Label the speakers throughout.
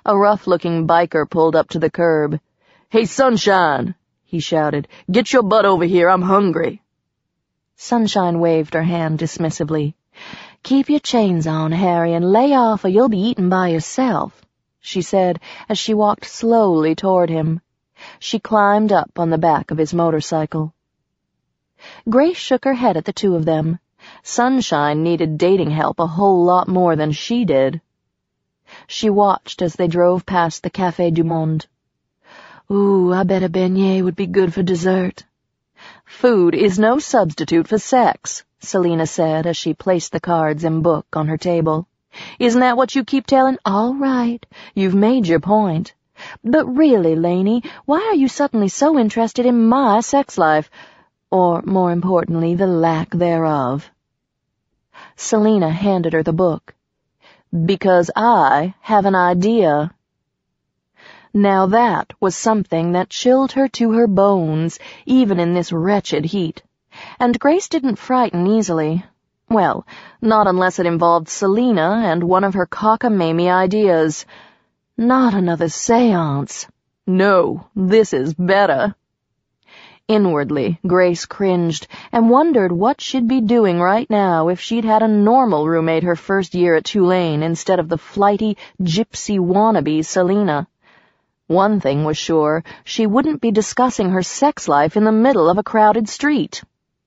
Speaker 1: A rough-looking biker pulled up to the curb. "Hey, Sunshine," he shouted. "Get your butt over here, I'm hungry." Sunshine waved her hand dismissively. "Keep your chains on, Harry, and lay off or you'll be eaten by yourself," she said as she walked slowly toward him. She climbed up on the back of his motorcycle. Grace shook her head at the two of them. Sunshine needed dating help a whole lot more than she did. She watched as they drove past the Café du Monde. "Ooh, I bet a beignet would be good for dessert." "Food is no substitute for sex," Selina said as she placed the cards and book on her table. "Isn't that what you keep telling—" "All right, you've made your point. But really, Lainey, why are you suddenly so interested in my sex life? Or, more importantly, the lack thereof?" Selina handed her the book. "Because I have an idea." Now that was something that chilled her to her bones, even in this wretched heat. And Grace didn't frighten easily. Well, not unless it involved Selina and one of her cockamamie ideas. Not another seance. No, this is better. Inwardly, Grace cringed and wondered what she'd be doing right now if she'd had a normal roommate her first year at Tulane instead of the flighty, gypsy wannabe Selina. One thing was sure, she wouldn't be discussing her sex life in the middle of a crowded street.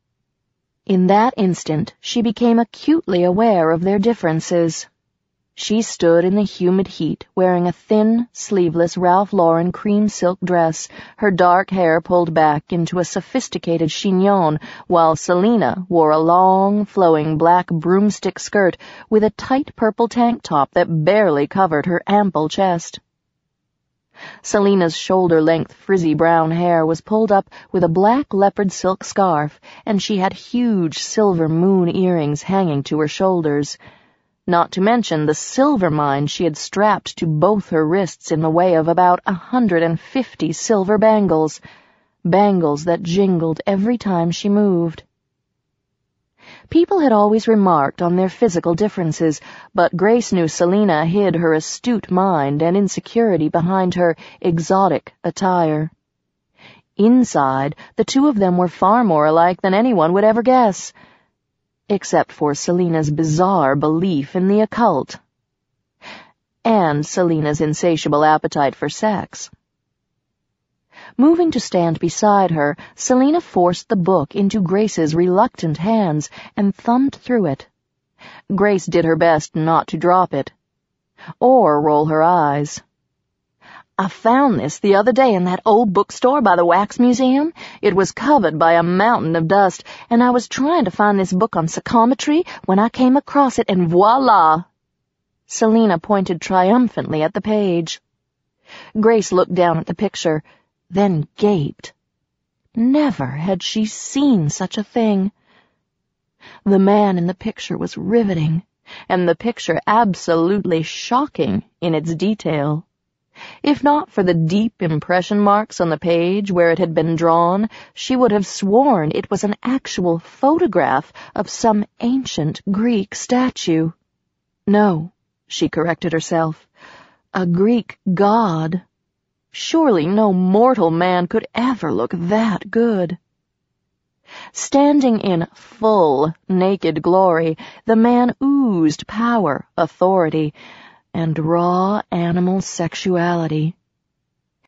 Speaker 1: In that instant, she became acutely aware of their differences. She stood in the humid heat, wearing a thin, sleeveless Ralph Lauren cream silk dress, her dark hair pulled back into a sophisticated chignon, while Selina wore a long, flowing black broomstick skirt with a tight purple tank top that barely covered her ample chest. Selina's shoulder-length frizzy brown hair was pulled up with a black leopard silk scarf, and she had huge silver moon earrings hanging to her shoulders. Not to mention the silver mine she had strapped to both her wrists in the way of about 150 silver bangles that jingled every time she moved. People had always remarked on their physical differences, but Grace knew Selina hid her astute mind and insecurity behind her exotic attire. Inside, the two of them were far more alike than anyone would ever guess, except for Selina's bizarre belief in the occult. And Selina's insatiable appetite for sex. Moving to stand beside her, Selina forced the book into Grace's reluctant hands and thumbed through it. Grace did her best not to drop it, or roll her eyes. "I found this the other day in that old bookstore by the Wax Museum. It was covered by a mountain of dust, and I was trying to find this book on psychometry when I came across it, and voila!" Selina pointed triumphantly at the page. Grace looked down at the picture, then gaped. Never had she seen such a thing. The man in the picture was riveting, and the picture absolutely shocking in its detail. If not for the deep impression marks on the page where it had been drawn, she would have sworn it was an actual photograph of some ancient Greek statue. No, she corrected herself, a Greek god. Surely no mortal man could ever look that good. Standing in full, naked glory, the man oozed power, authority, and raw animal sexuality.